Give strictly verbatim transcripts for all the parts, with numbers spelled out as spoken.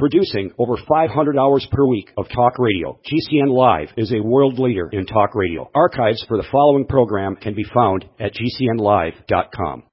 Producing over five hundred hours per week of talk radio, G C N Live is a world leader in talk radio. Archives for the following program can be found at G C N live dot com.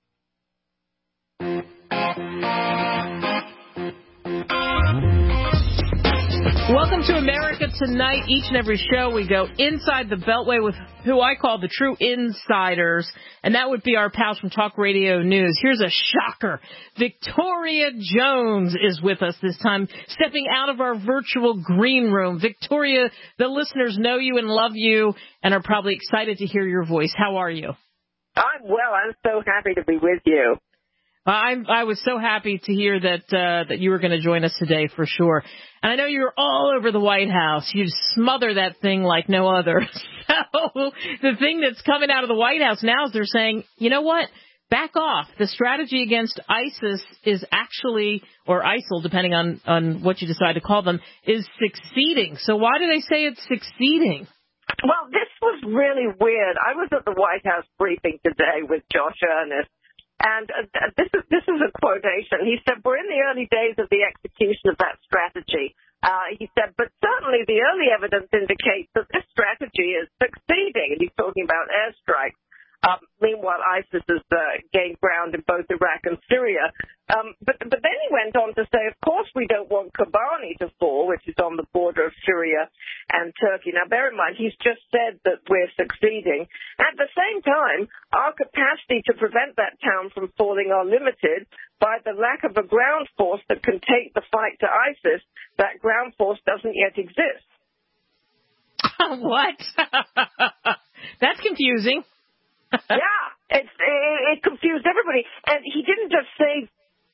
Welcome to America Tonight. Each and every show we go inside the Beltway with who I call the true insiders, and that would be our pals from Talk Radio News. Here's a shocker. Victoria Jones is with us this time, stepping out of our virtual green room. Victoria, the listeners know you and love you and are probably excited to hear your voice. How are you? I'm well. I'm so happy to be with you. I'm, I was so happy to hear that uh, that you were going to join us today for sure. And I know you're all over the White House. You smother that thing like no other. So the thing that's coming out of the White House now is they're saying, you know what? Back off. The strategy against ISIS is actually, or ISIL, depending on, on what you decide to call them, is succeeding. So why do they say it's succeeding? Well, this was really weird. I was at the White House briefing today with Josh Earnest. And uh, this is this is a quotation. He said, we're in the early days of the execution of that strategy. Uh, he said, but certainly the early evidence indicates that this strategy is succeeding. And he's talking about airstrikes. Um, meanwhile, ISIS has uh, gained ground in both Iraq and Syria. Um, but, but then he went on to say, of course, we don't want Kobani to fall, which is on the border of Syria and Turkey. Now, bear in mind, he's just said that we're succeeding. At the same time, our capacity to prevent that town from falling are limited by the lack of a ground force that can take the fight to ISIS. That ground force doesn't yet exist. What? That's confusing. Yeah, it's, it, it confused everybody. And he didn't just say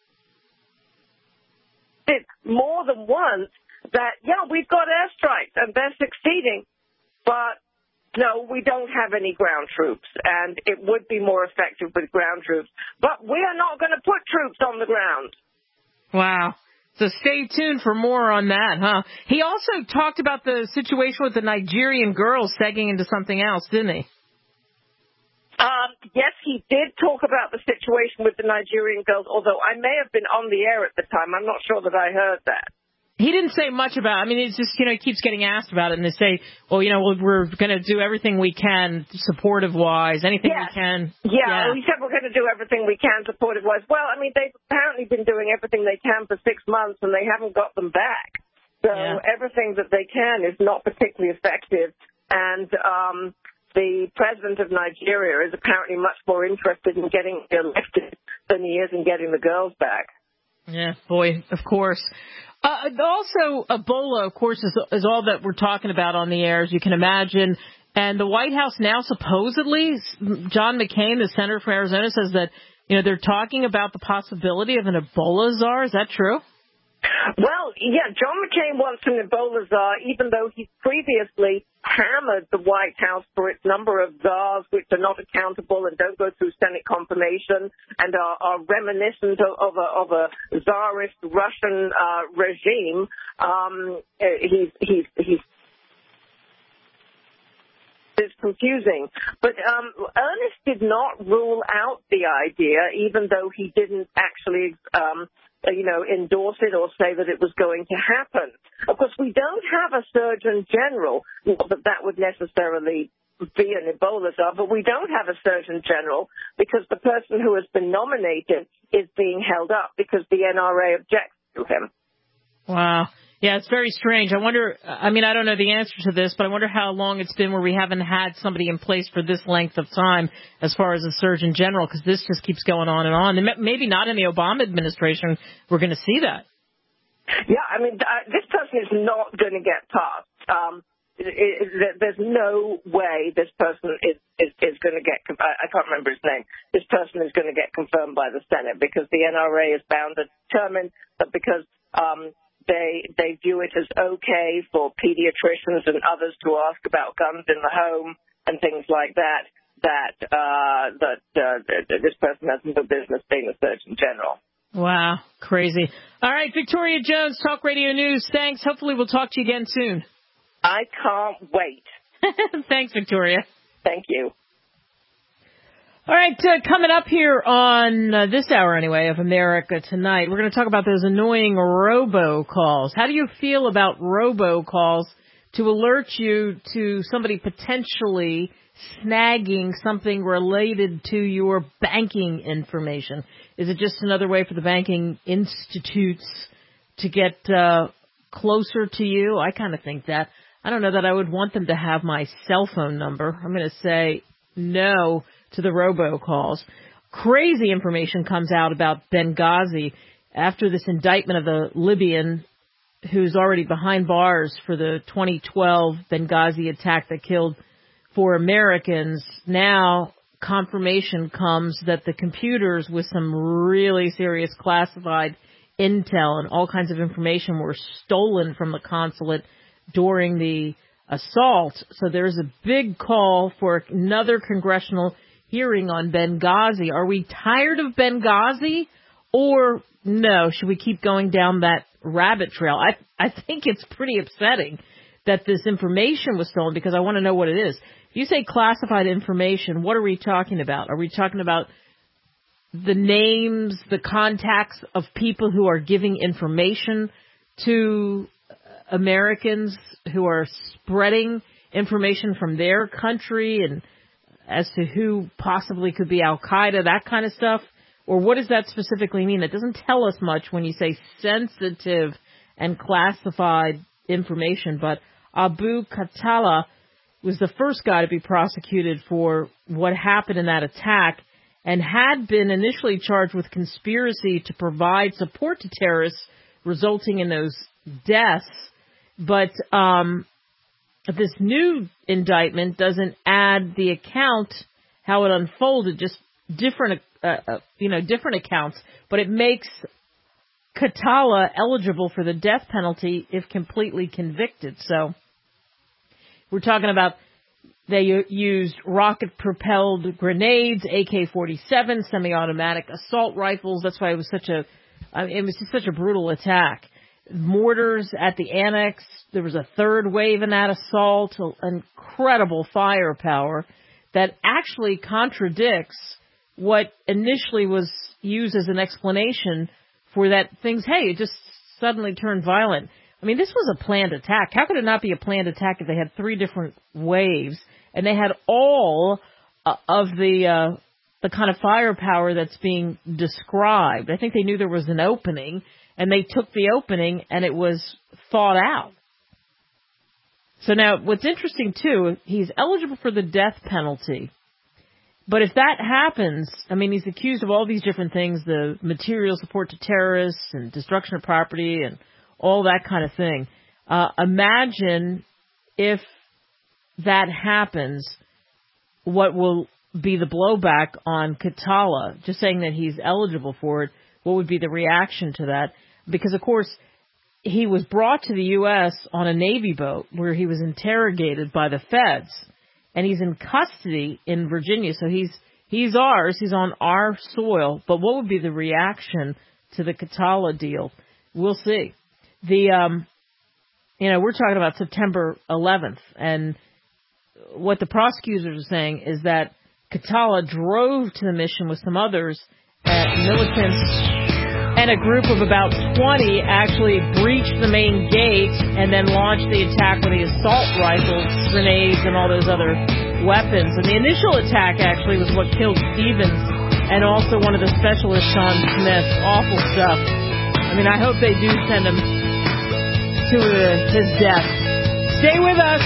it more than once that, yeah, we've got airstrikes and they're succeeding, but no, we don't have any ground troops, and it would be more effective with ground troops. But we are not going to put troops on the ground. Wow. So stay tuned for more on that, huh? He also talked about the situation with the Nigerian girls segging into something else, didn't he? Um, yes, he did talk about the situation with the Nigerian girls, although I may have been on the air at the time. I'm not sure that I heard that. He didn't say much about it. I mean, it's just, you know, he keeps getting asked about it, and they say, well, you know, we're going to do everything we can supportive-wise, anything yes. we can. Yeah, yeah. he said we're going to do everything we can supportive-wise. Well, I mean, they've apparently been doing everything they can for six months, and they haven't got them back. So yeah. everything that they can is not particularly effective. And um, the president of Nigeria is apparently much more interested in getting elected than he is in getting the girls back. Yeah, boy, of course. Uh, also, Ebola, of course, is, is all that we're talking about on the air, as you can imagine. And the White House now supposedly, John McCain, the senator from Arizona, says that, you know, they're talking about the possibility of an Ebola czar. Is that true? Well, yeah, John McCain wants an Ebola czar, even though he's previously hammered the White House for its number of czars which are not accountable and don't go through Senate confirmation and are, are reminiscent of, of, a, of a czarist Russian uh, regime. Um, he's, he's, he's It's confusing. But um, Ernest did not rule out the idea, even though he didn't actually, um, you know, endorse it or say that it was going to happen. Of course, we don't have a Surgeon General, not that that would necessarily be an Ebola czar, but we don't have a Surgeon General because the person who has been nominated is being held up because the N R A objects to him. Wow. Yeah, it's very strange. I wonder, I mean, I don't know the answer to this, but I wonder how long it's been where we haven't had somebody in place for this length of time as far as a Surgeon General, because this just keeps going on and on. And maybe not in the Obama administration we're going to see that. Yeah, I mean, uh, this person is not going to get passed. Um, it, it, there's no way this person is, is, is going to get, I can't remember his name, this person is going to get confirmed by the Senate because the N R A is bound and determined that because um, They they view it as okay for pediatricians and others to ask about guns in the home and things like that, that uh, that uh, this person has no business being a Surgeon General. Wow, crazy. All right, Victoria Jones, Talk Radio News. Thanks. Hopefully we'll talk to you again soon. I can't wait. Thanks, Victoria. Thank you. All right, uh, coming up here on uh, this hour, anyway, of America Tonight, we're going to talk about those annoying robocalls. How do you feel about robocalls to alert you to somebody potentially snagging something related to your banking information? Is it just another way for the banking institutes to get uh, closer to you? I kind of think that. I don't know that I would want them to have my cell phone number. I'm going to say no to the robocalls. Crazy information comes out about Benghazi after this indictment of the Libyan who's already behind bars for the twenty twelve Benghazi attack that killed four Americans. Now confirmation comes that the computers with some really serious classified intel and all kinds of information were stolen from the consulate during the assault. So there's a big call for another congressional hearing on Benghazi. Are we tired of Benghazi, or no, should we keep going down that rabbit trail? I I think it's pretty upsetting that this information was stolen, because I want to know what it is. If you say classified information, what are we talking about? Are we talking about the names, the contacts of people who are giving information to Americans, who are spreading information from their country and as to who possibly could be Al-Qaeda, that kind of stuff? Or what does that specifically mean? That doesn't tell us much when you say sensitive and classified information. But Abu Khatallah was the first guy to be prosecuted for what happened in that attack and had been initially charged with conspiracy to provide support to terrorists, resulting in those deaths. But um this new indictment doesn't add the account, how it unfolded, just different, uh, uh, you know, different accounts. But it makes Khatallah eligible for the death penalty if completely convicted. So we're talking about they used rocket-propelled grenades, A K forty-seven, semi-automatic assault rifles. That's why it was such a, I mean, it was just such a brutal attack. Mortars at the annex. There was a third wave in that assault. Incredible firepower that actually contradicts what initially was used as an explanation for that things, hey, it just suddenly turned violent. I mean, this was a planned attack. How could it not be a planned attack if they had three different waves and they had all uh, of the uh, the kind of firepower that's being described? I think they knew there was an opening, and they took the opening, and it was thought out. So now, what's interesting, too, he's eligible for the death penalty. But if that happens, I mean, he's accused of all these different things, the material support to terrorists and destruction of property and all that kind of thing. Uh, imagine if that happens, what will be the blowback on Khatallah, just saying that he's eligible for it. What would be the reaction to that? Because, of course, he was brought to the U S on a Navy boat where he was interrogated by the feds, and he's in custody in Virginia. So he's he's ours. He's on our soil. But what would be the reaction to the Khatallah deal? We'll see. The um, you know, we're talking about September eleventh, and what the prosecutors are saying is that Khatallah drove to the mission with some others, at militants. And a group of about twenty actually breached the main gate and then launched the attack with the assault rifles, grenades, and all those other weapons. And the initial attack actually was what killed Stevens and also one of the specialists, Sean Smith. Awful stuff. I mean, I hope they do send him to uh, his death. Stay with us.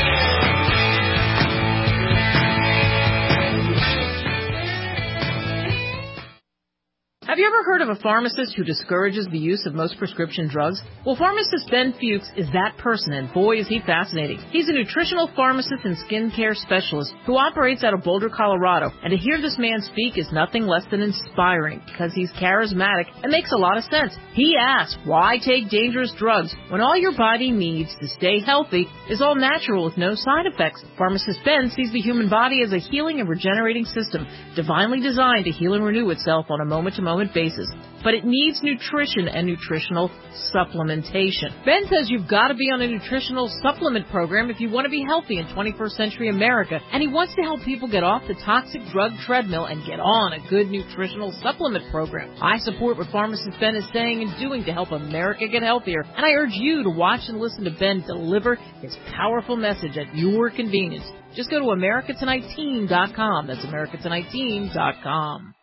Have you ever heard of a pharmacist who discourages the use of most prescription drugs? Well, pharmacist Ben Fuchs is that person, and boy, is he fascinating. He's a nutritional pharmacist and skincare specialist who operates out of Boulder, Colorado. And to hear this man speak is nothing less than inspiring, because he's charismatic and makes a lot of sense. He asks, why take dangerous drugs when all your body needs to stay healthy is all natural with no side effects? Pharmacist Ben sees the human body as a healing and regenerating system, divinely designed to heal and renew itself on a moment-to-moment basis. but it needs nutrition and nutritional supplementation. Ben says you've got to be on a nutritional supplement program if you want to be healthy in twenty-first century America, and he wants to help people get off the toxic drug treadmill and get on a good nutritional supplement program. I support what pharmacist Ben is saying and doing to help America get healthier, and I urge you to watch and listen to Ben deliver his powerful message at your convenience. Just go to America Tonight Team dot com. That's America Tonight Team dot com.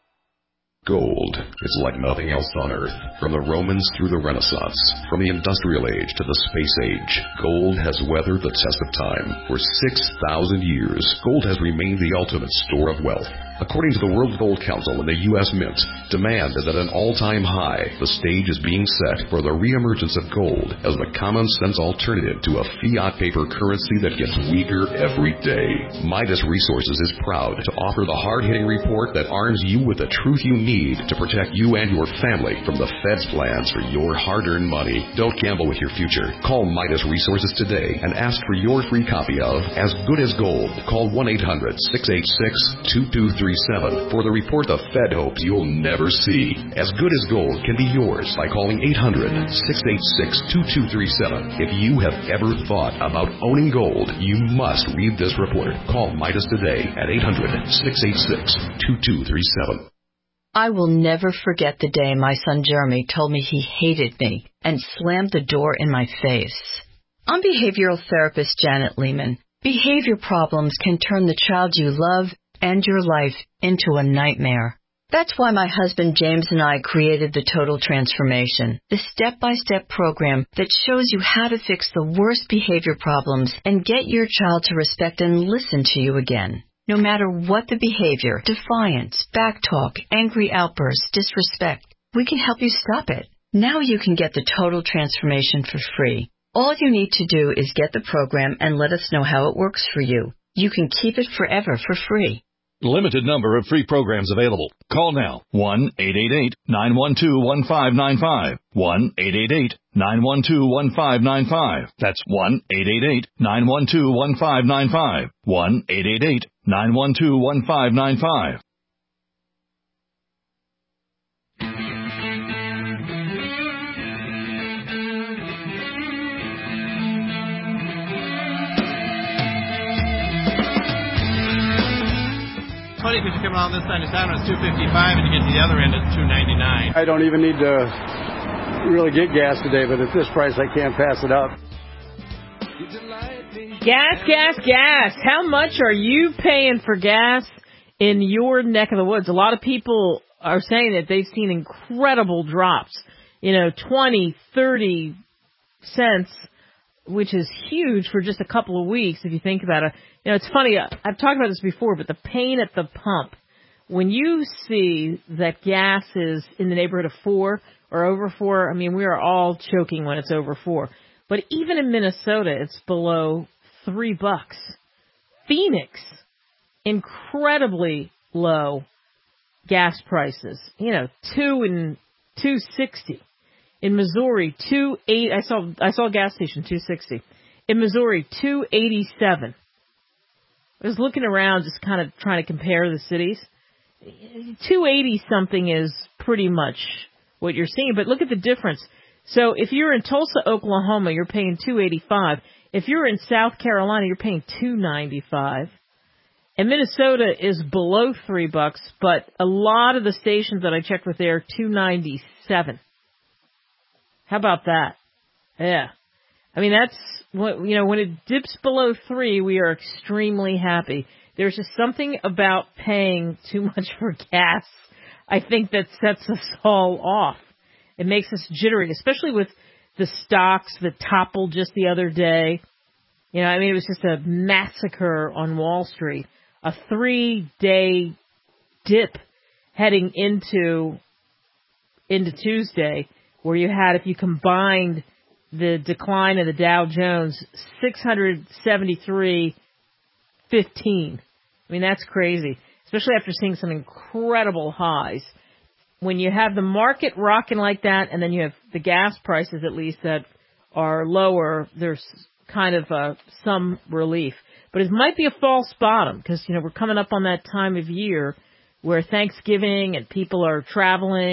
Gold is like nothing else on Earth. From the Romans through the Renaissance, from the Industrial Age to the Space Age, gold has weathered the test of time. For six thousand years, gold has remained the ultimate store of wealth. According to the World Gold Council and the U S Mint, demand is at an all-time high. The stage is being set for the reemergence of gold as the common-sense alternative to a fiat paper currency that gets weaker every day. Midas Resources is proud to offer the hard-hitting report that arms you with the truth you need to protect you and your family from the Fed's plans for your hard-earned money. Don't gamble with your future. Call Midas Resources today and ask for your free copy of As Good as Gold. Call one eight hundred, six eight six, two two three seven for the report the Fed hopes you'll never see. As Good as Gold can be yours by calling eight hundred, six eight six, two two three seven. If you have ever thought about owning gold, you must read this report. Call Midas today at eight hundred, six eight six, two two three seven. I will never forget the day my son Jeremy told me he hated me and slammed the door in my face. I'm behavioral therapist Janet Lehman. Behavior problems can turn the child you love and your life into a nightmare. That's why my husband James and I created the Total Transformation, the step-by-step program that shows you how to fix the worst behavior problems and get your child to respect and listen to you again. No matter what the behavior, defiance, backtalk, angry outbursts, disrespect, we can help you stop it. Now you can get the Total Transformation for free. All you need to do is get the program and let us know how it works for you. You can keep it forever for free. Limited number of free programs available. Call now. one eight eight eight, nine one two, one five nine five. one eight eight eight, nine one two, one five nine five. That's one eight eight eight, nine one two, one five nine five. one eight eight eight, nine one two, one five nine five. Funny because you're coming on this side of town, it's two fifty-five, and you get to the other end, it's two ninety-nine. I don't even need to really get gas today, but at this price, I can't pass it up. Gas, gas, gas. How much are you paying for gas in your neck of the woods? A lot of people are saying that they've seen incredible drops, you know, twenty, thirty cents, which is huge for just a couple of weeks if you think about it. You know, it's funny, I've talked about this before, but the pain at the pump, when you see that gas is in the neighborhood of four or over four, I mean, we are all choking when it's over four. But even in Minnesota, it's below three bucks. Phoenix, incredibly low gas prices. You know, two and two sixty. In Missouri, two eight. I saw I saw a gas station two sixty. In Missouri, two eighty seven. I was looking around, just kind of trying to compare the cities. two eighty something is pretty much what you're seeing, but look at the difference. So if you're in Tulsa, Oklahoma, you're paying two eighty-five. If you're in South Carolina, you're paying two ninety-five. And Minnesota is below three bucks, but a lot of the stations that I checked with there are two ninety-seven. How about that? Yeah. I mean, that's what, you know, when it dips below three, we are extremely happy. There's just something about paying too much for gas, I think, that sets us all off. It makes us jittery, especially with the stocks that toppled just the other day. You know, I mean, it was just a massacre on Wall Street. A three-day dip heading into into Tuesday, where you had, if you combined the decline of the Dow Jones, six hundred seventy-three fifteen. I mean, that's crazy, especially after seeing some incredible highs. When you have the market rocking like that, and then you have the gas prices, at least, that are lower, there's kind of uh, some relief. But it might be a false bottom, because, you know, we're coming up on that time of year where Thanksgiving and people are traveling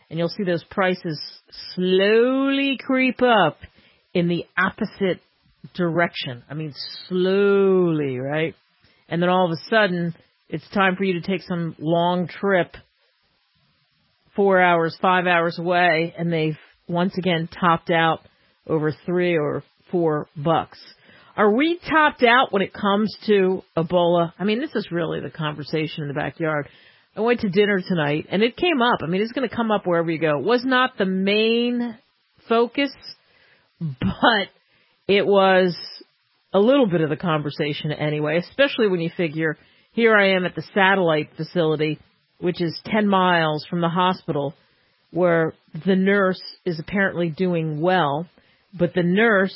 and you'll see those prices slowly creep up in the opposite direction. I mean, slowly, right? And then all of a sudden, it's time for you to take some long trip, four hours, five hours away, and they've once again topped out over three or four bucks. Are we topped out when it comes to Ebola? I mean, this is really the conversation in the backyard. I went to dinner tonight, and it came up. I mean, it's going to come up wherever you go. It was not the main focus, but it was a little bit of the conversation anyway, especially when you figure, here I am at the satellite facility, which is ten miles from the hospital, where the nurse is apparently doing well, but the nurse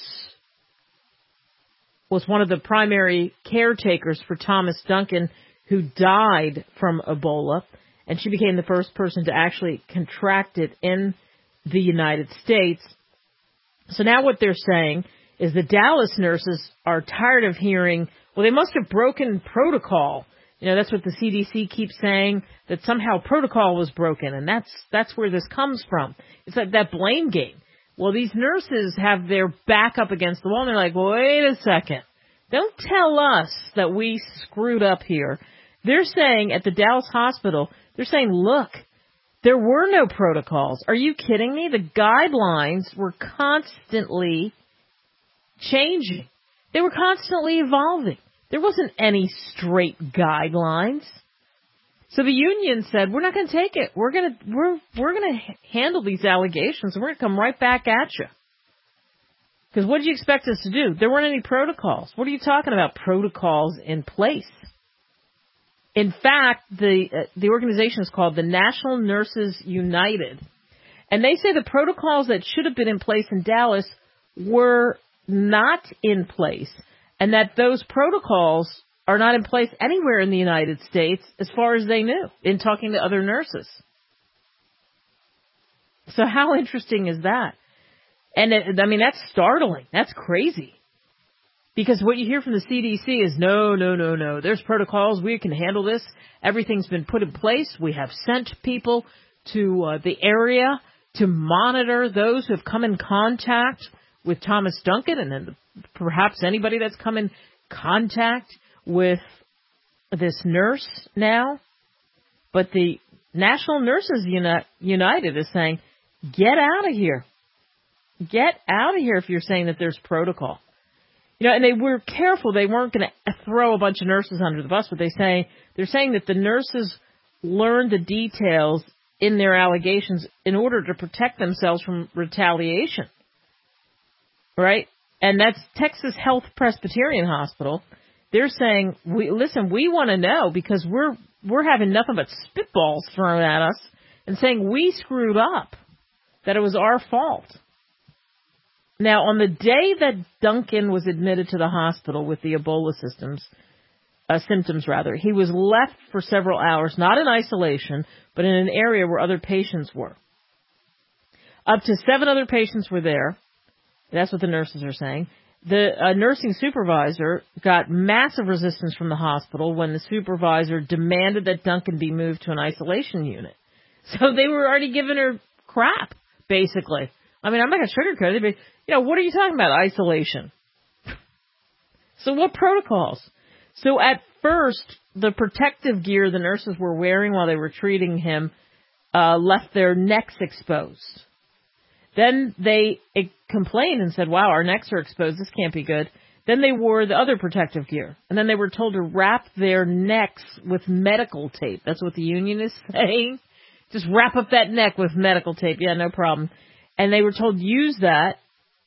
was one of the primary caretakers for Thomas Duncan, who died from Ebola, and she became the first person to actually contract it in the United States. So now what they're saying is the Dallas nurses are tired of hearing, well, they must have broken protocol. You know, that's what the C D C keeps saying, that somehow protocol was broken, and that's that's where this comes from. It's like that blame game. Well, these nurses have their back up against the wall, and they're like, well, wait a second. Don't tell us that we screwed up here. They're saying at the Dallas hospital, they're saying, look, there were no protocols. Are you kidding me? The guidelines were constantly changing. They were constantly evolving. There wasn't any straight guidelines. So the union said, we're not going to take it. We're going to we're we're going to handle these allegations, and we're going to come right back at you. Because what did you expect us to do? There weren't any protocols. What are you talking about? Protocols in place. In fact, the uh, the organization is called the National Nurses United, and they say the protocols that should have been in place in Dallas were not in place, and that those protocols are not in place anywhere in the United States as far as they knew in talking to other nurses. So how interesting is that? And it, I mean, that's startling. That's crazy. Because what you hear from the C D C is, no, no, no, no. There's protocols. We can handle this. Everything's been put in place. We have sent people to uh, the area to monitor those who have come in contact with Thomas Duncan, and then perhaps anybody that's come in contact with this nurse now. But the National Nurses Uni- United is saying, get out of here. Get out of here if you're saying that there's protocol. You know, and they were careful. They weren't going to throw a bunch of nurses under the bus, but they say they're saying that the nurses learned the details in their allegations in order to protect themselves from retaliation. Right? And that's Texas Health Presbyterian Hospital. They're saying, we, listen, we want to know because we're we're having nothing but spitballs thrown at us and saying we screwed up, that it was our fault. Now, on the day that Duncan was admitted to the hospital with the Ebola systems, uh, symptoms, rather, he was left for several hours, not in isolation, but in an area where other patients were. Up to seven other patients were there. That's what the nurses are saying. The uh, nursing supervisor got massive resistance from the hospital when the supervisor demanded that Duncan be moved to an isolation unit. So they were already giving her crap, basically. I mean, I'm not going to sugarcoat it, but, you know, what are you talking about, isolation? So what protocols? So at first, the protective gear the nurses were wearing while they were treating him uh, left their necks exposed. Then they it complained and said, wow, our necks are exposed. This can't be good. Then they wore the other protective gear. And then they were told to wrap their necks with medical tape. That's what the union is saying. Just wrap up that neck with medical tape. Yeah, no problem. And they were told to use that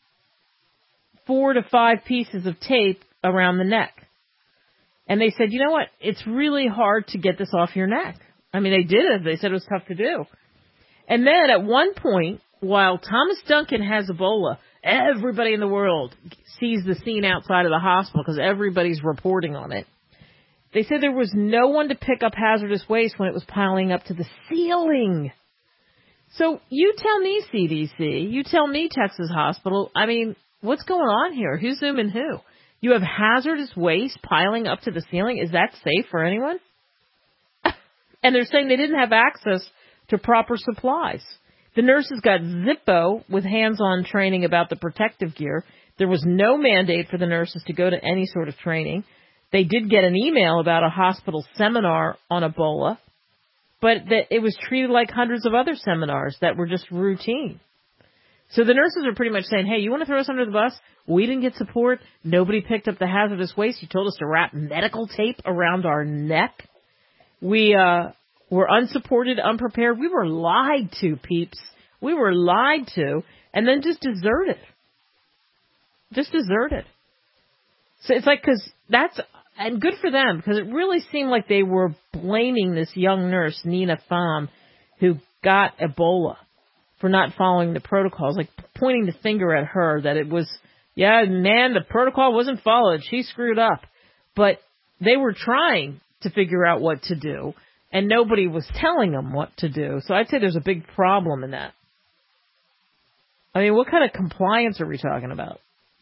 four to five pieces of tape around the neck. And they said, you know what? It's really hard to get this off your neck. I mean, they did it. They said it was tough to do. And then at one point, while Thomas Duncan has Ebola, everybody in the world sees the scene outside of the hospital because everybody's reporting on it. They said there was no one to pick up hazardous waste when it was piling up to the ceiling. So you tell me, C D C, you tell me, Texas Hospital, I mean, what's going on here? Who's zooming who? You have hazardous waste piling up to the ceiling? Is that safe for anyone? And they're saying they didn't have access to proper supplies. The nurses got Zippo with hands-on training about the protective gear. There was no mandate for the nurses to go to any sort of training. They did get an email about a hospital seminar on Ebola, but that it was treated like hundreds of other seminars that were just routine. So the nurses are pretty much saying, hey, you want to throw us under the bus? We didn't get support. Nobody picked up the hazardous waste. You told us to wrap medical tape around our neck. We uh, were unsupported, unprepared. We were lied to, peeps. We were lied to, and then just deserted. Just deserted. So it's like, because that's, and good for them, because it really seemed like they were blaming this young nurse, Nina Pham, who got Ebola for not following the protocols, like pointing the finger at her that it was, yeah, man, the protocol wasn't followed. She screwed up. But they were trying to figure out what to do, and nobody was telling them what to do. So I'd say there's a big problem in that. I mean, what kind of compliance are we talking about?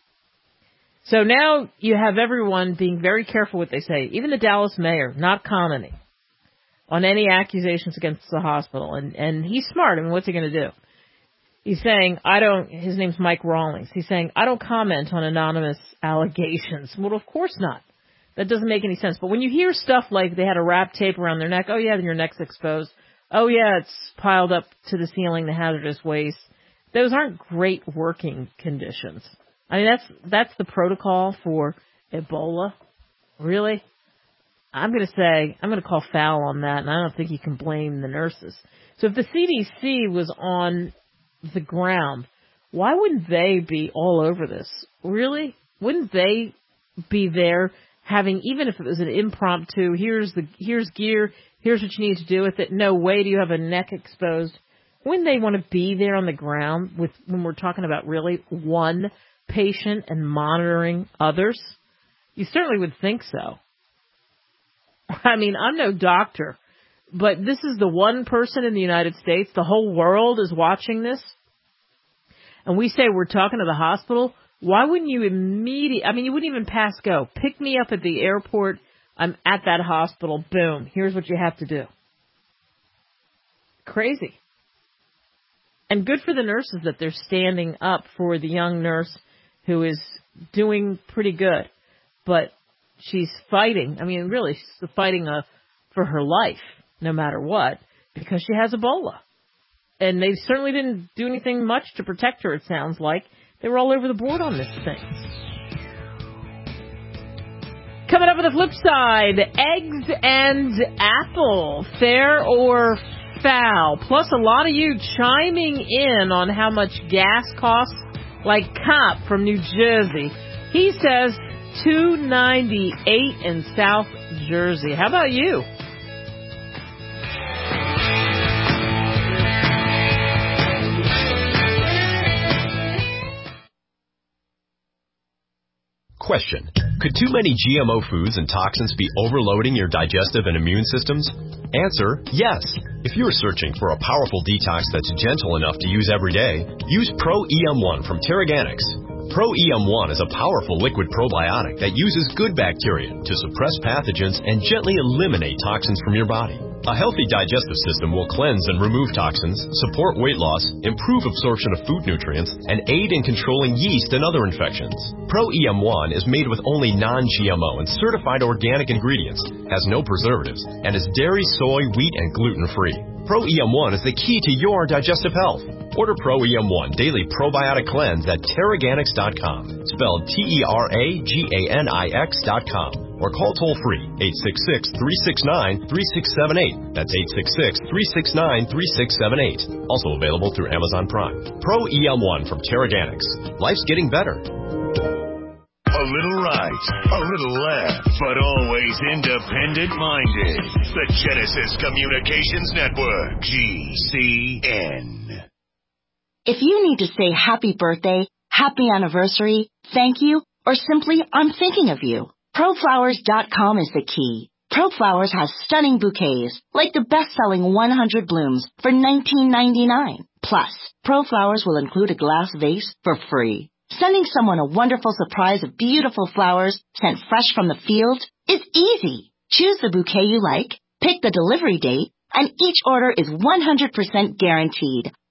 So now you have everyone being very careful what they say. Even the Dallas mayor not commenting on any accusations against the hospital. And, and he's smart. I mean, what's he going to do? He's saying, I don't, his name's Mike Rawlings. He's saying, I don't comment on anonymous allegations. Well, of course not. That doesn't make any sense. But when you hear stuff like they had a wrap tape around their neck, oh yeah, then your neck's exposed. Oh yeah, it's piled up to the ceiling, the hazardous waste. Those aren't great working conditions. I mean, that's that's the protocol for Ebola. Really? I'm going to say, I'm going to call foul on that, and I don't think you can blame the nurses. So if the C D C was on the ground, why wouldn't they be all over this? Really? Wouldn't they be there having, even if it was an impromptu, here's the here's gear, here's what you need to do with it. No way do you have a neck exposed. Wouldn't they want to be there on the ground with when we're talking about really one patient and monitoring others? You certainly would think so. I mean, I'm no doctor, but this is the one person in the United States. The whole world is watching this. And we say we're talking to the hospital. Why wouldn't you immediately, I mean, you wouldn't even pass go. Pick me up at the airport. I'm at that hospital. Boom. Here's what you have to do. Crazy. And good for the nurses that they're standing up for the young nurse who is doing pretty good. But she's fighting. I mean, really, she's fighting uh, for her life, no matter what, because she has Ebola. And they certainly didn't do anything much to protect her, it sounds like. They were all over the board on this thing. Coming up on the flip side, eggs and apple, fair or foul? Plus a lot of you chiming in on how much gas costs, like Cop from New Jersey. He says two ninety-eight in South Jersey. How about you? Question. Could too many G M O foods and toxins be overloading your digestive and immune systems? Answer, yes. If you're searching for a powerful detox that's gentle enough to use every day, use Pro E M one from Terraganics. Pro E M one is a powerful liquid probiotic that uses good bacteria to suppress pathogens and gently eliminate toxins from your body. A healthy digestive system will cleanse and remove toxins, support weight loss, improve absorption of food nutrients, and aid in controlling yeast and other infections. Pro E M one is made with only non-G M O and certified organic ingredients, has no preservatives, and is dairy, soy, wheat, and gluten-free. Pro E M one is the key to your digestive health. Order Pro E M one Daily Probiotic Cleanse at Terraganics dot com, spelled T E R A G A N I X dot com, or call toll-free eight six six, three six nine, three six seven eight. That's eight six six, three six nine, three six seven eight. Also available through Amazon Prime. Pro E M one from Terraganics. Life's getting better. A little right, a little left, but always independent-minded. The Genesis Communications Network, G C N. If you need to say happy birthday, happy anniversary, thank you, or simply I'm thinking of you, Pro Flowers dot com is the key. ProFlowers has stunning bouquets, like the best-selling one hundred blooms for nineteen ninety-nine. Plus, ProFlowers will include a glass vase for free. Sending someone a wonderful surprise of beautiful flowers sent fresh from the field is easy. Choose the bouquet you like, pick the delivery date, and each order is one hundred percent guaranteed.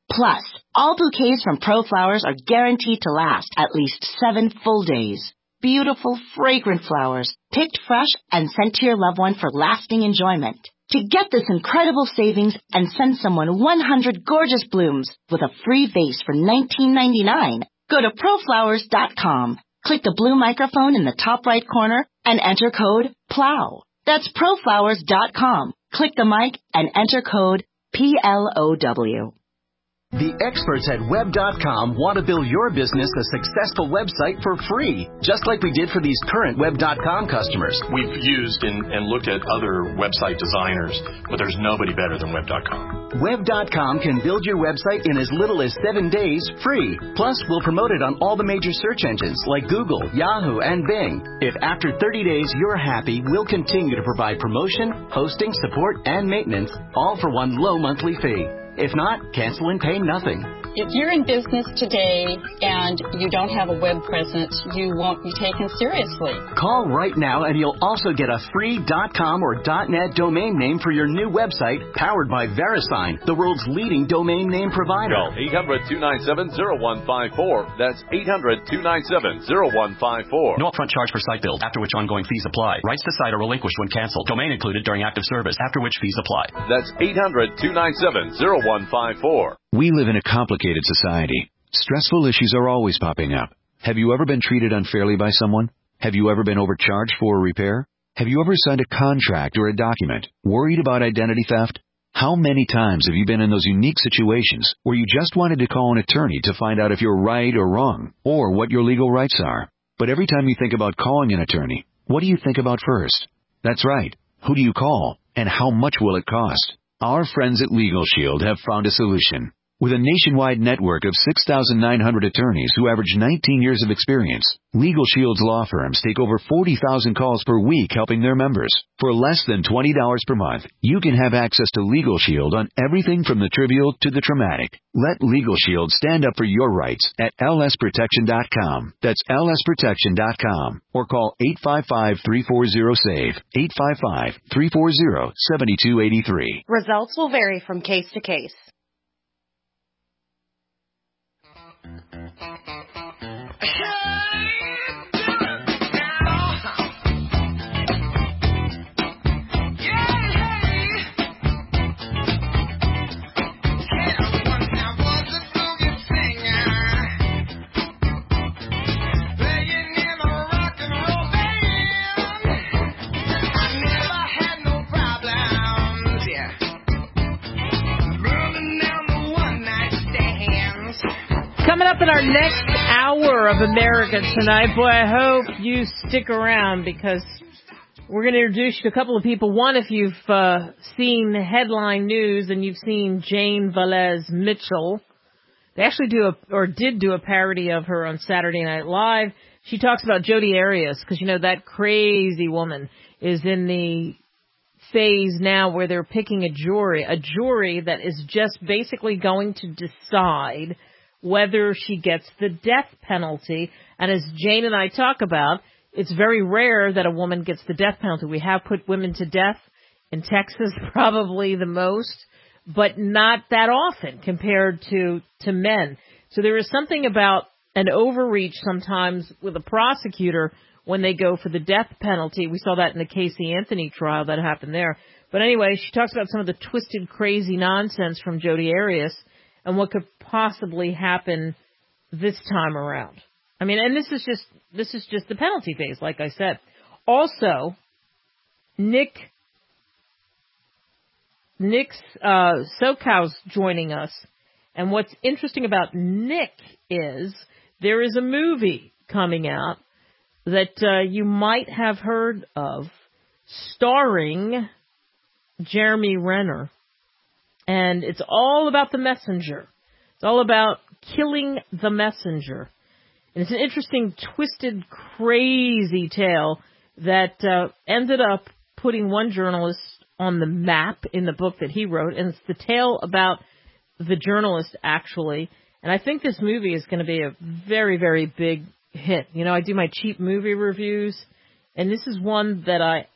Plus, all bouquets from ProFlowers are guaranteed to last at least seven full days. Beautiful, fragrant flowers, picked fresh and sent to your loved one for lasting enjoyment. To get this incredible savings and send someone one hundred gorgeous blooms with a free vase for nineteen ninety-nine, go to proflowers dot com. Click the blue microphone in the top right corner and enter code PLOW. That's proflowers dot com. Click the mic and enter code P L O W. The experts at web dot com want to build your business a successful website for free, just like we did for these current web dot com customers. We've used and, and looked at other website designers, but there's nobody better than web dot com. web dot com can build your website in as little as seven days free. Plus, we'll promote it on all the major search engines like Google, Yahoo, and Bing. If after thirty days you're happy, we'll continue to provide promotion, hosting, support, and maintenance, all for one low monthly fee. If not, cancel and pay nothing. If you're in business today and you don't have a web presence, you won't be taken seriously. Call right now and you'll also get a free .com or .net domain name for your new website powered by VeriSign, the world's leading domain name provider. Call eight hundred, two nine seven, zero one five four. That's eight hundred, two nine seven, zero one five four. No upfront charge for site build, after which ongoing fees apply. Rights to site are relinquished when canceled. Domain included during active service, after which fees apply. That's eight hundred, two nine seven, zero one five four. We live in a complicated society. Stressful issues are always popping up. Have you ever been treated unfairly by someone? Have you ever been overcharged for a repair? Have you ever signed a contract or a document worried about identity theft? How many times have you been in those unique situations where you just wanted to call an attorney to find out if you're right or wrong, or what your legal rights are? But every time you think about calling an attorney, what do you think about first? That's right. Who do you call, and how much will it cost? Our friends at Legal Shield have found a solution. With a nationwide network of six thousand nine hundred attorneys who average nineteen years of experience, Legal Shield's law firms take over forty thousand calls per week helping their members. For less than twenty dollars per month, you can have access to Legal Shield on everything from the trivial to the traumatic. Let Legal Shield stand up for your rights at L S protection dot com. That's L S protection dot com. Or call eight five five, three four zero, SAVE, eight five five, three four zero, seven two eight three. Results will vary from case to case. Coming up in our next hour of America Tonight, boy, I hope you stick around because we're going to introduce you to a couple of people. One, if you've uh, seen the headline news and you've seen Jane Velez Mitchell, they actually do a, or did do a parody of her on Saturday Night Live. She talks about Jodi Arias because, you know, that crazy woman is in the phase now where they're picking a jury, a jury that is just basically going to decide whether she gets the death penalty. And as Jane and I talk about, it's very rare that a woman gets the death penalty. We have put women to death in Texas, probably the most, but not that often compared to, to men. So there is something about an overreach sometimes with a prosecutor when they go for the death penalty. We saw that in the Casey Anthony trial that happened there. But anyway, she talks about some of the twisted, crazy nonsense from Jodi Arias and what could possibly happen this time around. I mean, and this is just this is just the penalty phase, like I said. Also, Nick Nick's uh, SoCal's joining us, and what's interesting about Nick is there is a movie coming out that uh, you might have heard of, starring Jeremy Renner. And it's all about the messenger. It's all about killing the messenger. And it's an interesting, twisted, crazy tale that uh, ended up putting one journalist on the map in the book that he wrote. And it's the tale about the journalist, actually. And I think this movie is going to be a very, very big hit. You know, I do my cheap movie reviews, and this is one that I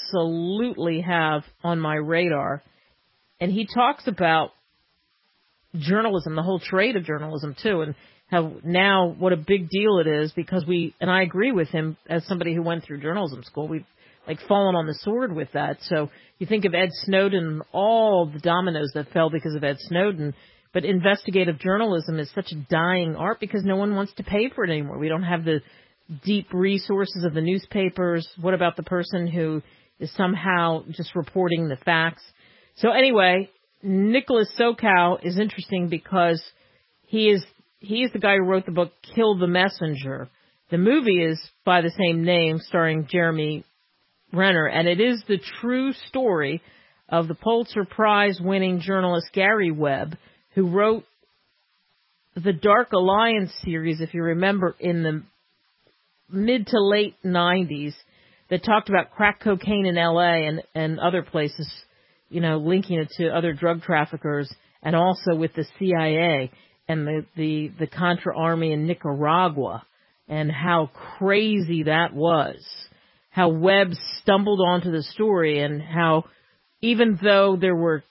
absolutely have on my radar. And he talks about journalism, the whole trade of journalism too, and how now what a big deal it is because we, and I agree with him as somebody who went through journalism school, we've like fallen on the sword with that. So you think of Ed Snowden, all the dominoes that fell because of Ed Snowden, but investigative journalism is such a dying art because no one wants to pay for it anymore. We don't have the deep resources of the newspapers. What about the person who is somehow just reporting the facts? So anyway, Nicholas Sokow is interesting because he is he is the guy who wrote the book Kill the Messenger. The movie is by the same name, starring Jeremy Renner, and it is the true story of the Pulitzer Prize-winning journalist Gary Webb, who wrote the Dark Alliance series, if you remember, in the mid to late nineties, that talked about crack cocaine in L A and, and other places, you know, linking it to other drug traffickers, and also with the C I A and the, the, the Contra Army in Nicaragua, and how crazy that was. How Webb stumbled onto the story, and how even though there were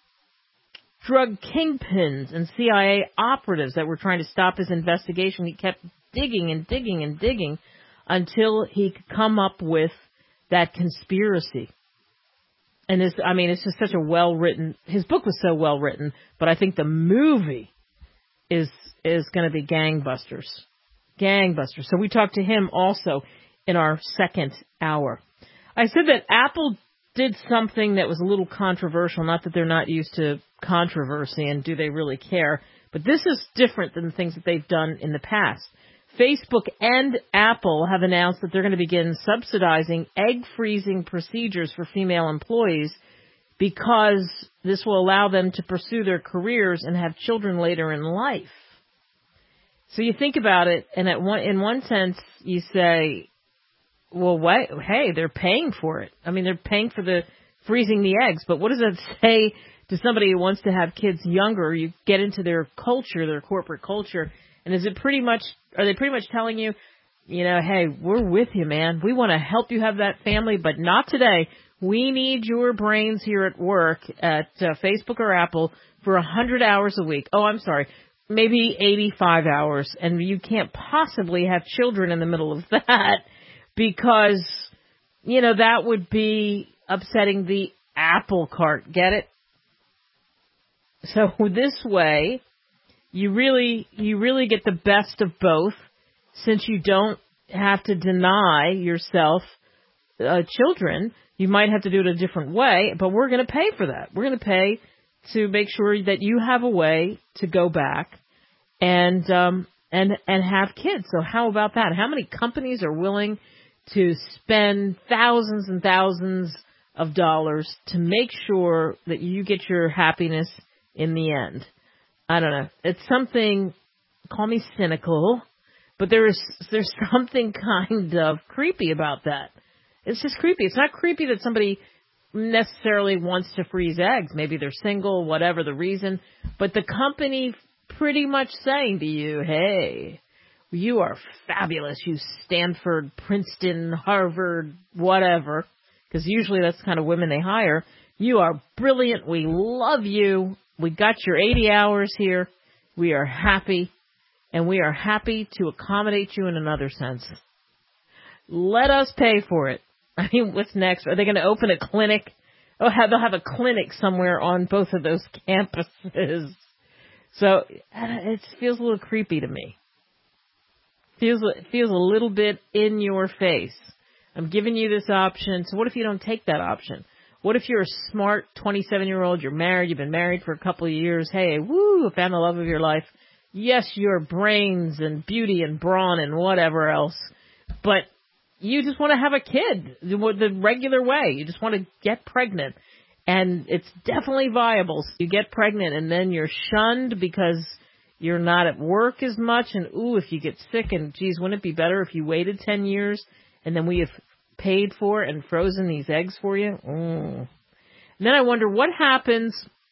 drug kingpins and C I A operatives that were trying to stop his investigation, he kept digging and digging and digging until he could come up with that conspiracy. And this, I mean, it's just such a well-written, his book was so well-written, but I think the movie is is going to be gangbusters. Gangbusters. So we talked to him also in our second hour. I said that Apple did something that was a little controversial, not that they're not used to controversy and do they really care, but this is different than the things that they've done in the past. Facebook and Apple have announced that they're going to begin subsidizing egg freezing procedures for female employees because this will allow them to pursue their careers and have children later in life. So you think about it, and at one, in one sense, you say, well, wait, hey, they're paying for it. I mean, they're paying for the freezing the eggs, but what does that say to somebody who wants to have kids younger? You get into their culture, their corporate culture, and is it pretty much, are they pretty much telling you, you know, hey, we're with you, man. We want to help you have that family, but not today. We need your brains here at work at uh, Facebook or Apple for one hundred hours a week. Oh, I'm sorry, maybe eighty-five hours, and you can't possibly have children in the middle of that because, you know, that would be upsetting the apple cart. Get it? So this way, you really, you really get the best of both, since you don't have to deny yourself uh, children. You might have to do it a different way, but we're going to pay for that. We're going to pay to make sure that you have a way to go back and um, and and have kids. So how about that? How many companies are willing to spend thousands and thousands of dollars to make sure that you get your happiness in the end? I don't know. It's something, call me cynical, but there's there's something kind of creepy about that. It's just creepy. It's not creepy that somebody necessarily wants to freeze eggs. Maybe they're single, whatever the reason. But the company pretty much saying to you, hey, you are fabulous. You Stanford, Princeton, Harvard, whatever. Because usually that's the kind of women they hire. You are brilliant. We love you. We got your eighty hours here. We are happy. And we are happy to accommodate you in another sense. Let us pay for it. I mean, what's next? Are they going to open a clinic? Oh, they'll have a clinic somewhere on both of those campuses. So it feels a little creepy to me. Feels it feels a little bit in your face. I'm giving you this option. So what if you don't take that option? What if you're a smart twenty-seven-year-old, you're married, you've been married for a couple of years, hey, woo, found the love of your life. Yes, your brains and beauty and brawn and whatever else, but you just want to have a kid the regular way. You just want to get pregnant, and it's definitely viable. So you get pregnant, and then you're shunned because you're not at work as much, and ooh, if you get sick, and geez, wouldn't it be better if you waited ten years, and then we have paid for and frozen these eggs for you? Mm. And then I wonder what happens.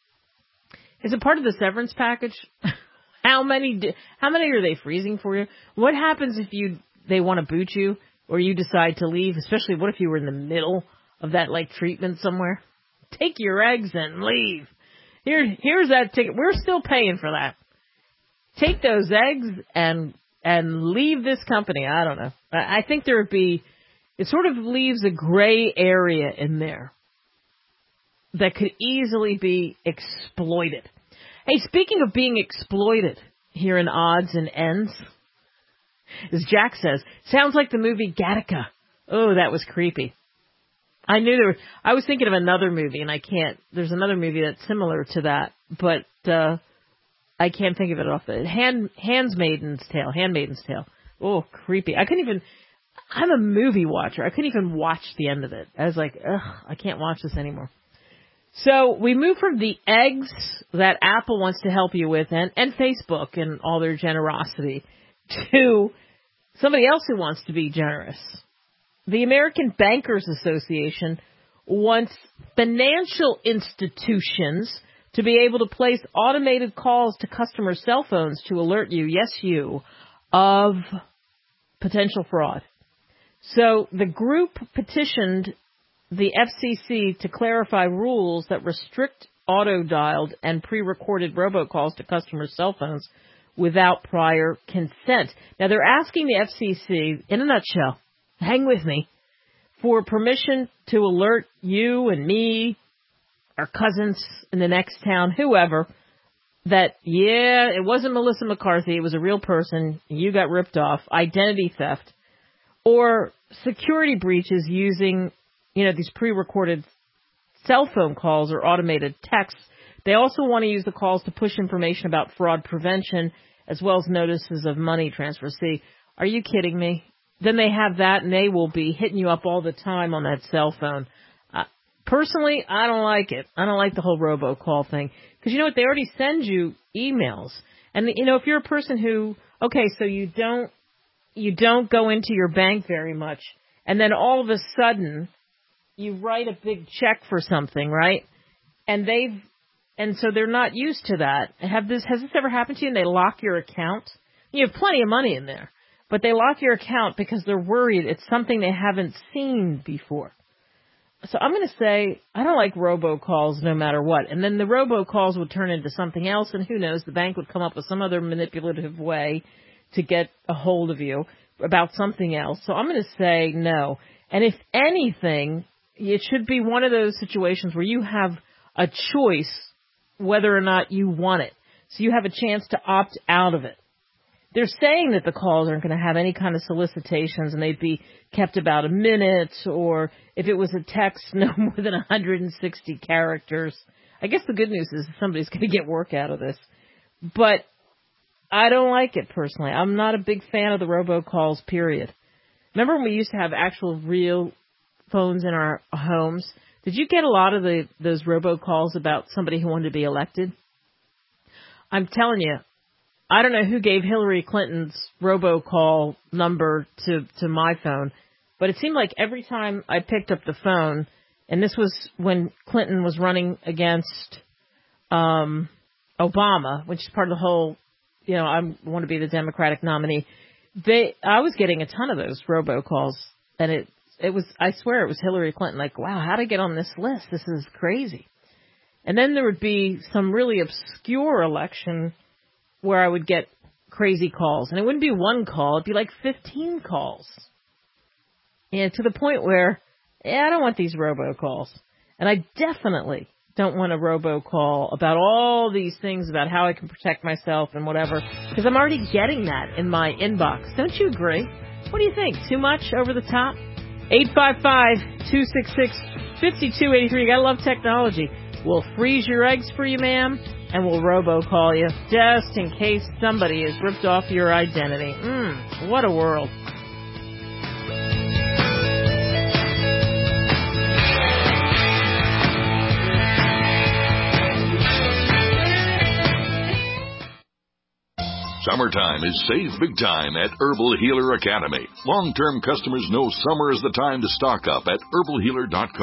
Is it part of the severance package? How many? Do, how many are they freezing for you? What happens if you they want to boot you or you decide to leave? Especially, what if you were in the middle of that like treatment somewhere? Take your eggs and leave. Here, here's that ticket. We're still paying for that. Take those eggs and and leave this company. I don't know. I, I think there would be, it sort of leaves a gray area in there that could easily be exploited. Hey, speaking of being exploited here in Odds and Ends, as Jack says, sounds like the movie Gattaca. Oh, that was creepy. I knew there was, I was thinking of another movie, and I can't, there's another movie that's similar to that, but uh, I can't think of it off the, Hand, Handmaid's Tale, Handmaid's Tale. Oh, creepy. I couldn't even, I'm a movie watcher. I couldn't even watch the end of it. I was like, ugh, I can't watch this anymore. So we move from the eggs that Apple wants to help you with, and, and Facebook and all their generosity, to somebody else who wants to be generous. The American Bankers Association wants financial institutions to be able to place automated calls to customer cell phones to alert you, yes you, of potential fraud. So the group petitioned the F C C to clarify rules that restrict auto-dialed and pre-recorded robocalls to customer cell phones without prior consent. Now, they're asking the F C C, in a nutshell, hang with me, for permission to alert you and me, our cousins in the next town, whoever, that, yeah, it wasn't Melissa McCarthy, it was a real person, you got ripped off, identity theft, or security breaches using, you know, these pre-recorded cell phone calls or automated texts. They also want to use the calls to push information about fraud prevention as well as notices of money transfer. See, are you kidding me? Then they have that, and they will be hitting you up all the time on that cell phone. Uh, personally, I don't like it. I don't like the whole robocall thing. Because you know what? They already send you emails. And, you know, if you're a person who, okay, so you don't, you don't go into your bank very much, and then all of a sudden you write a big check for something, right? And they've, and so they're not used to that. Have this, has this ever happened to you and they lock your account? You have plenty of money in there, but they lock your account because they're worried it's something they haven't seen before. So I'm going to say I don't like robocalls no matter what. And then the robocalls would turn into something else, and who knows, the bank would come up with some other manipulative way to get a hold of you about something else. So I'm going to say no. And if anything, it should be one of those situations where you have a choice whether or not you want it. So you have a chance to opt out of it. They're saying that the calls aren't going to have any kind of solicitations and they'd be kept about a minute, or if it was a text, no more than one hundred sixty characters. I guess the good news is somebody's going to get work out of this. But I don't like it personally. I'm not a big fan of the robocalls, period. Remember when we used to have actual real phones in our homes? Did you get a lot of the those robocalls about somebody who wanted to be elected? I'm telling you, I don't know who gave Hillary Clinton's robocall number to, to my phone, but it seemed like every time I picked up the phone, and this was when Clinton was running against um, Obama, which is part of the whole, you know, I want to be the Democratic nominee. They, I was getting a ton of those robocalls, and it it was, I swear it was Hillary Clinton. Like, wow, how did I get on this list? This is crazy. And then there would be some really obscure election where I would get crazy calls. And it wouldn't be one call. It'd be like fifteen calls. And to the point where, yeah, I don't want these robocalls. And I definitely don't want a robocall about all these things about how I can protect myself and whatever, because I'm already getting that in my inbox. Don't you agree? What do you think? Too much? Over the top? eight five five, two six six, five two eight three. You gotta love technology. We'll freeze your eggs for you, ma'am, and we'll robocall you just in case somebody has ripped off your identity. Mmm, what a world. Summertime is save big time at Herbal Healer Academy. Long-term customers know summer is the time to stock up at herbal healer dot com.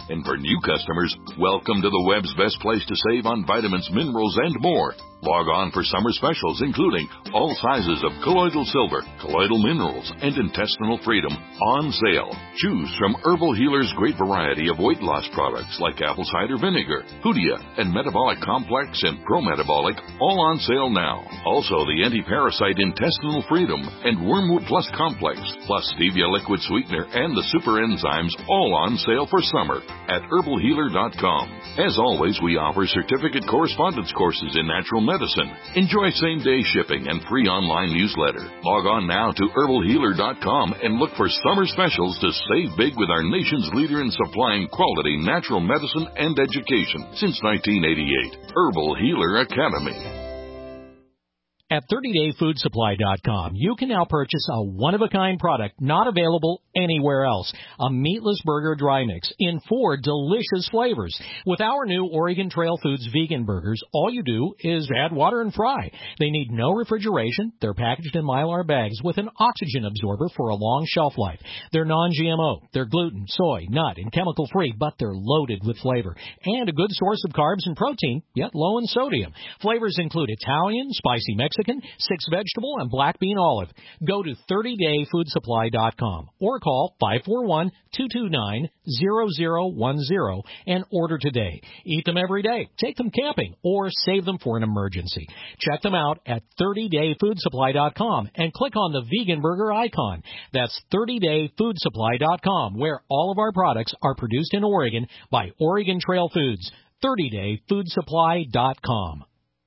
And for new customers, welcome to the web's best place to save on vitamins, minerals, and more. Log on for summer specials, including all sizes of colloidal silver, colloidal minerals, and intestinal freedom on sale. Choose from Herbal Healer's great variety of weight loss products like apple cider vinegar, Hoodia, and Metabolic Complex and Pro-Metabolic, all on sale now. Also, the anti-parasite intestinal freedom and Wormwood Plus Complex, plus Stevia liquid sweetener and the super enzymes, all on sale for summer at herbal healer dot com. As always, we offer certificate correspondence courses in natural medicine. Enjoy same-day shipping and free online newsletter. Log on now to herbal healer dot com and look for summer specials to save big with our nation's leader in supplying quality natural medicine and education since nineteen eighty-eight. Herbal Healer Academy. At thirty day food supply dot com, you can now purchase a one-of-a-kind product not available anywhere else. A meatless burger dry mix in four delicious flavors. With our new Oregon Trail Foods vegan burgers, all you do is add water and fry. They need no refrigeration. They're packaged in Mylar bags with an oxygen absorber for a long shelf life. They're non G M O. They're gluten, soy, nut, and chemical-free, but they're loaded with flavor. And a good source of carbs and protein, yet low in sodium. Flavors include Italian, spicy Mexican, six vegetable, and black bean olive. Go to thirty day food supply dot com or call five four one, two two nine, zero zero one zero and order today. Eat them every day, take them camping, or save them for an emergency. Check them out at thirty day food supply dot com and click on the vegan burger icon. That's thirty day food supply dot com, where all of our products are produced in Oregon by Oregon Trail Foods. thirty day food supply dot com.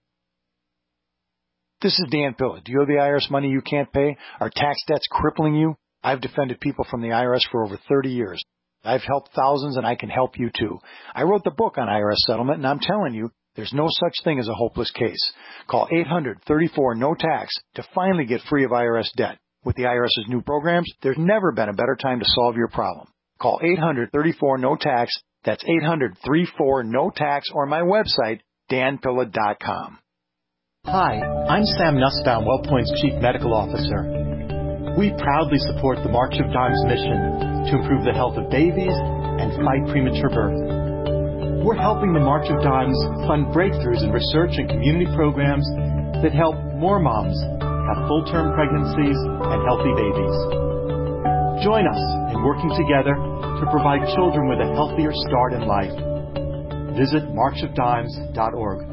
This is Dan Pilla. Do you owe the I R S money you can't pay? Are tax debts crippling you? I've defended people from the I R S for over thirty years. I've helped thousands, and I can help you too. I wrote the book on I R S settlement, and I'm telling you, there's no such thing as a hopeless case. Call eight hundred, thirty-four, no tax to finally get free of I R S debt. With the IRS's new programs, there's never been a better time to solve your problem. Call eight hundred, thirty-four, no tax. That's eight hundred, thirty-four, no tax, or my website, dan pilla dot com. Hi, I'm Sam Nussbaum, WellPoint's Chief Medical Officer. We proudly support the March of Dimes mission to improve the health of babies and fight premature birth. We're helping the March of Dimes fund breakthroughs in research and community programs that help more moms have full-term pregnancies and healthy babies. Join us in working together to provide children with a healthier start in life. Visit march of dimes dot org.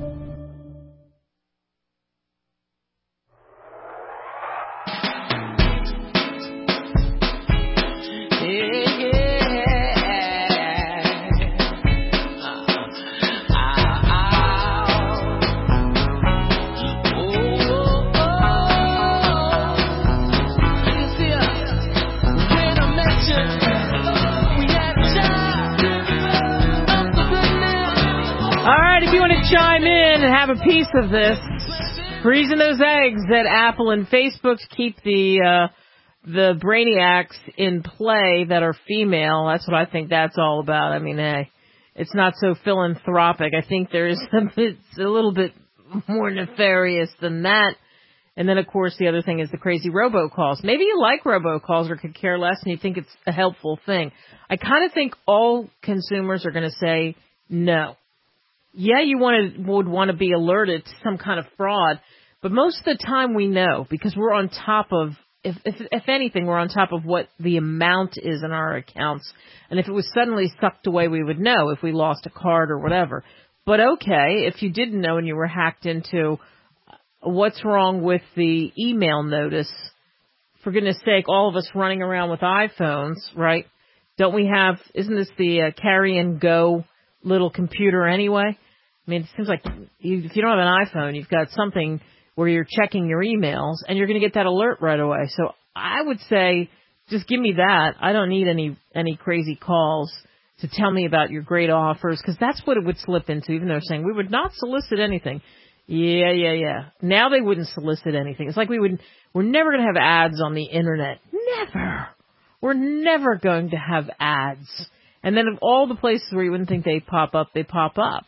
Chime in and have a piece of this. Freezing those eggs that Apple and Facebook keep the uh, the brainiacs in play that are female. That's what I think that's all about. I mean, hey, it's not so philanthropic. I think there is a bit, a little bit more nefarious than that. And then, of course, the other thing is the crazy robocalls. Maybe you like robocalls or could care less and you think it's a helpful thing. I kind of think all consumers are going to say no. Yeah, you want to, would want to be alerted to some kind of fraud, but most of the time we know because we're on top of, if, if if anything, we're on top of what the amount is in our accounts. And if it was suddenly sucked away, we would know if we lost a card or whatever. But okay, if you didn't know and you were hacked into, what's wrong with the email notice? For goodness sake, all of us running around with iPhones, right? Don't we have, isn't this the uh, carry and go little computer anyway? I mean, it seems like you, if you don't have an iPhone, you've got something where you're checking your emails, and you're going to get that alert right away. So I would say, just give me that. I don't need any any crazy calls to tell me about your great offers, because that's what it would slip into, even though they're saying we would not solicit anything. Yeah, yeah, yeah. Now they wouldn't solicit anything. It's like we would, we're never going to have ads on the Internet. Never. We're never going to have ads. And then of all the places where you wouldn't think they pop up, they pop up.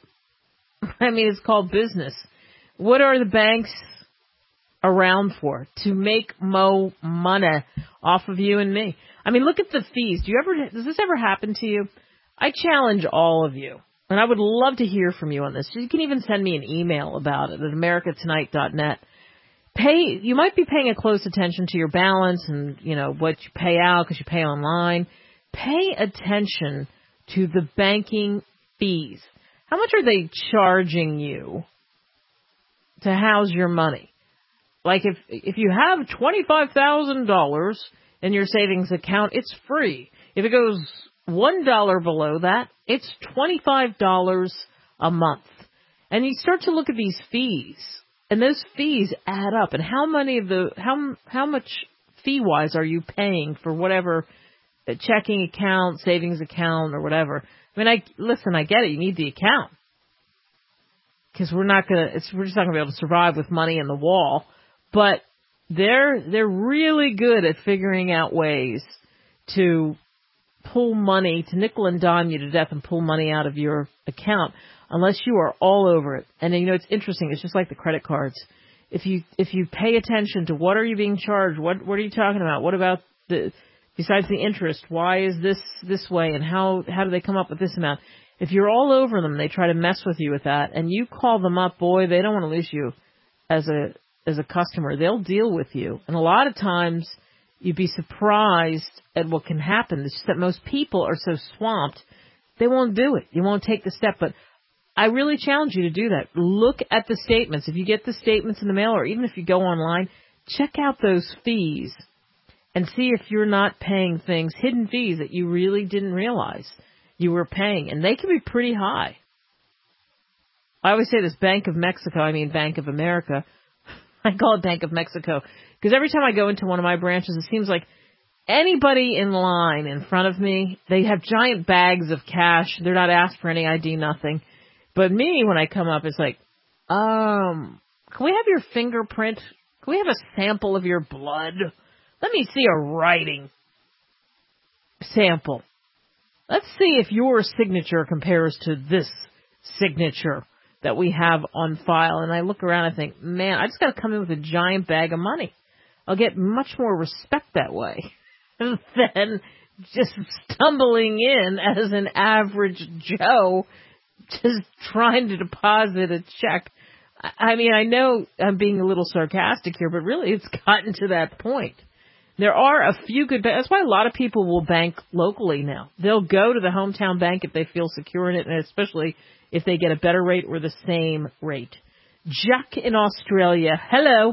I mean, it's called business. What are the banks around for? To make mo money off of you and me. I mean, look at the fees. Do you ever, does this ever happen to you? I challenge all of you, and I would love to hear from you on this. You can even send me an email about it at america tonight dot net. Pay, you might be paying a close attention to your balance and, you know, what you pay out because you pay online. Pay attention to the banking fees. How much are they charging you to house your money? Like if if you have twenty-five thousand dollars in your savings account, it's free. If it goes one dollar below that, it's twenty-five dollars a month. And you start to look at these fees, and those fees add up. And how many of the how how much fee-wise are you paying for whatever checking account, savings account, or whatever? I mean, I listen. I get it. You need the account because we're not gonna. It's, we're just not gonna be able to survive with money in the wall. But they're they're really good at figuring out ways to pull money, to nickel and dime you to death and pull money out of your account unless you are all over it. And, you know, it's interesting. It's just like the credit cards. If you if you pay attention to what are you being charged, what what are you talking about? What about the besides the interest? Why is this this way? And how how do they come up with this amount? If you're all over them, they try to mess with you with that. And you call them up, boy, they don't want to lose you as a as a customer. They'll deal with you. And a lot of times you'd be surprised at what can happen. It's just that most people are so swamped, they won't do it. You won't take the step. But I really challenge you to do that. Look at the statements. If you get the statements in the mail, or even if you go online, check out those fees and see if you're not paying things, hidden fees that you really didn't realize you were paying. And they can be pretty high. I always say this, Bank of Mexico, I mean Bank of America. I call it Bank of Mexico because every time I go into one of my branches, it seems like anybody in line in front of me, they have giant bags of cash. They're not asked for any I D, nothing. But me, when I come up, it's like, um, can we have your fingerprint? Can we have a sample of your blood? Let me see a writing sample. Let's see if your signature compares to this signature that we have on file. And I look around and I think, man, I just got to come in with a giant bag of money. I'll get much more respect that way than just stumbling in as an average Joe just trying to deposit a check. I mean, I know I'm being a little sarcastic here, but really it's gotten to that point. There are a few good banks. That's why a lot of people will bank locally now. They'll go to the hometown bank if they feel secure in it, and especially if they get a better rate or the same rate. Jack in Australia. Hello.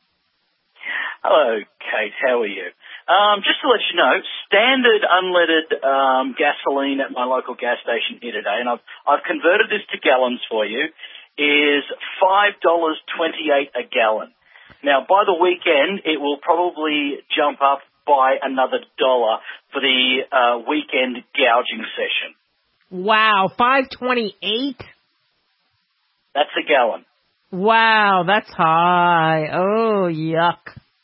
Hello, Kate. How are you? Um, just to let you know, standard unleaded um, gasoline at my local gas station here today, and I've, I've converted this to gallons for you, is five dollars twenty-eight a gallon. Now, by the weekend, it will probably jump up by another dollar for the uh, weekend gouging session. Wow, five twenty-eight? That's a gallon. Wow, that's high. Oh, yuck.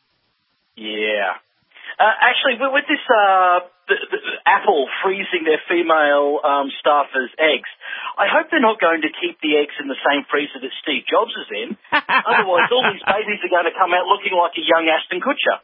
Yeah. Uh, actually, with, with this uh, the, the Apple freezing their female um, staffers' eggs, I hope they're not going to keep the eggs in the same freezer that Steve Jobs is in. Otherwise, all these babies are going to come out looking like a young Ashton Kutcher.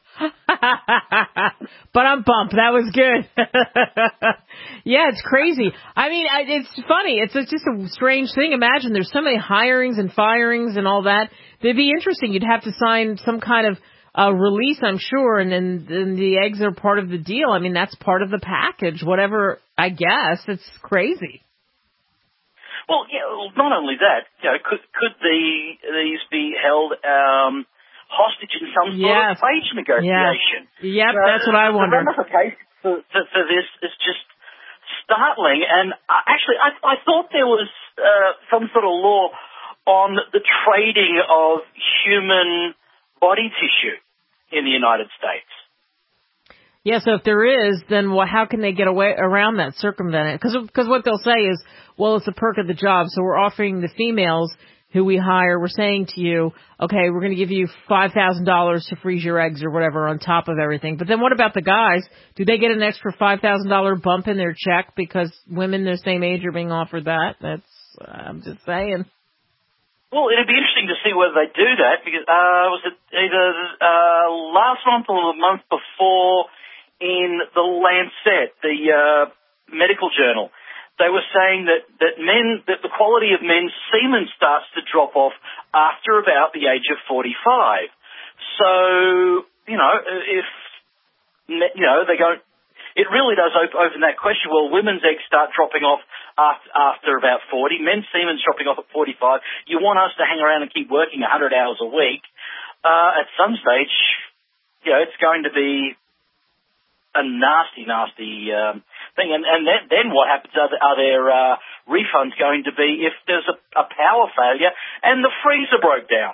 But I'm bummed. That was good. Yeah, it's crazy. I mean, I, it's funny. It's, it's just a strange thing. Imagine there's so many hirings and firings and all that. It'd be interesting. You'd have to sign some kind of uh, release, I'm sure, and then and the eggs are part of the deal. I mean, that's part of the package. Whatever, I guess. It's crazy. Well, yeah. Well, not only that, you know, could could the these be held um, hostage in some sort yes. of wage negotiation? Yeah. Yep, uh, that's what I wonder. The ramifications for, for, for this is just startling. And uh, actually, I, I thought there was uh, some sort of law on the trading of human body tissue in the United States. Yeah, so if there is, then well, how can they get away around that, circumvent it? Because what they'll say is, well, it's a perk of the job, so we're offering the females who we hire, we're saying to you, okay, we're going to give you five thousand dollars to freeze your eggs or whatever on top of everything. But then what about the guys? Do they get an extra five thousand dollars bump in their check because women their same age are being offered that? That's, I'm just saying. Well, it'd be interesting to see whether they do that, because uh, was it either uh, last month or the month before in the Lancet, the uh, medical journal, they were saying that, that men, that the quality of men's semen starts to drop off after about the age of forty-five. So, you know, if, you know, they go, it really does open that question. Well, women's eggs start dropping off after, after about forty. Men's semen's dropping off at forty-five. You want us to hang around and keep working one hundred hours a week. Uh, at some stage, you know, it's going to be a nasty, nasty um, thing. And, and then, then what happens? Are, are there uh, refunds going to be if there's a, a power failure and the freezer broke down?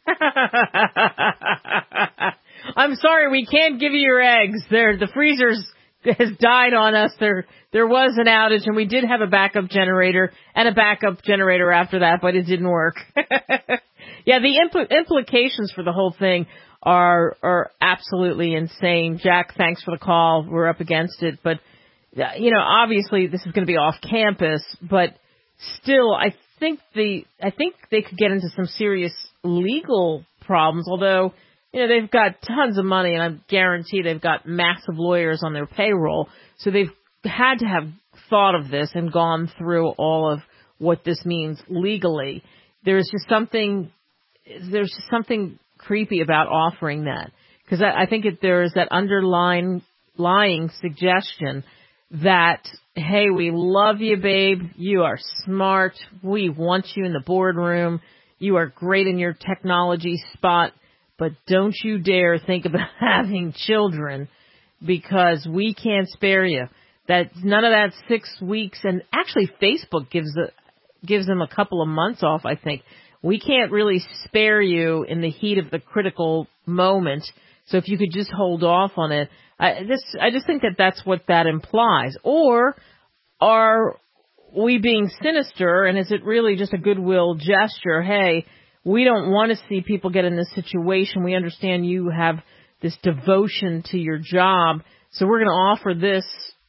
I'm sorry, we can't give you your eggs. There, the freezer's has died on us. There, there was an outage, and we did have a backup generator and a backup generator after that, but it didn't work. Yeah, the impl- implications for the whole thing are are absolutely insane. Jack, thanks for the call. We're up against it, but you know, obviously this is going to be off campus, but still, I think the I think they could get into some serious legal problems. Although, you know, they've got tons of money, and I guarantee they've got massive lawyers on their payroll, so they've had to have thought of this and gone through all of what this means legally. There's just something, there's just something creepy about offering that, because I, I think if there is that underlying lying suggestion that, hey, we love you, babe, you are smart, we want you in the boardroom, you are great in your technology spot, but don't you dare think about having children because we can't spare you. That none of that six weeks, and actually Facebook gives a, gives them a couple of months off, I think. We can't really spare you in the heat of the critical moment. So if you could just hold off on it, I just I just think that that's what that implies. Or are we being sinister, and is it really just a goodwill gesture? Hey, we don't want to see people get in this situation. We understand you have this devotion to your job, so we're going to offer this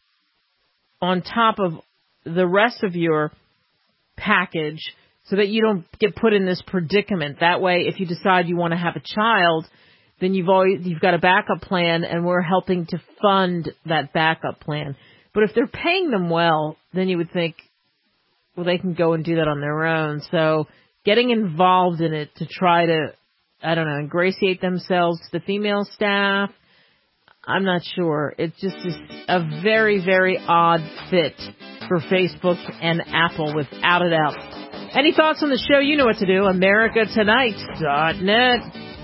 on top of the rest of your package so that you don't get put in this predicament. That way, if you decide you want to have a child, then you've always, you've got a backup plan, and we're helping to fund that backup plan. But if they're paying them well, then you would think, well, they can go and do that on their own. So getting involved in it to try to, I don't know, ingratiate themselves to the female staff, I'm not sure. It just is a very, very odd fit for Facebook and Apple, without a doubt. Any thoughts on the show? You know what to do. America Tonight dot net.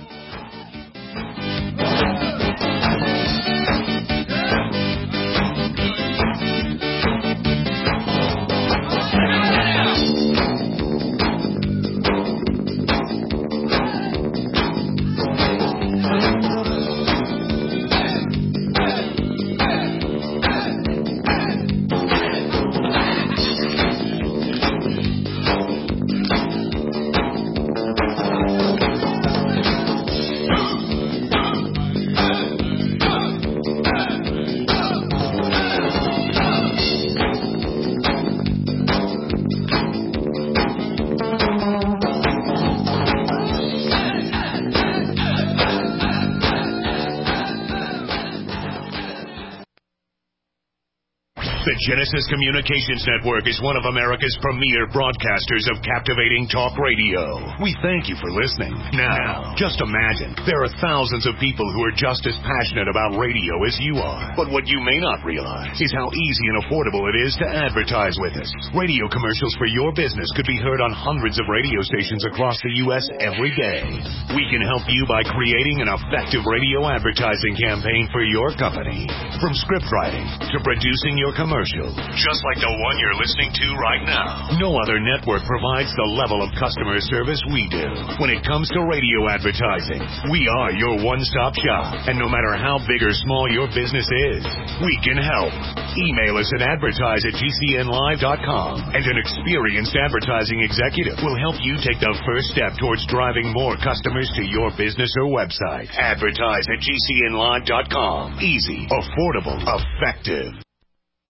The Genesis Communications Network is one of America's premier broadcasters of captivating talk radio. We thank you for listening. Now, just imagine, there are thousands of people who are just as passionate about radio as you are. But what you may not realize is how easy and affordable it is to advertise with us. Radio commercials for your business could be heard on hundreds of radio stations across the U S every day. We can help you by creating an effective radio advertising campaign for your company. From script writing to producing your commercial, just like the one you're listening to right now. No other network provides the level of customer service we do. When it comes to radio advertising, we are your one-stop shop. And no matter how big or small your business is, we can help. Email us at advertise at g c n live dot com, and an experienced advertising executive will help you take the first step towards driving more customers to your business or website. Advertise at g c n live dot com. Easy, affordable, effective.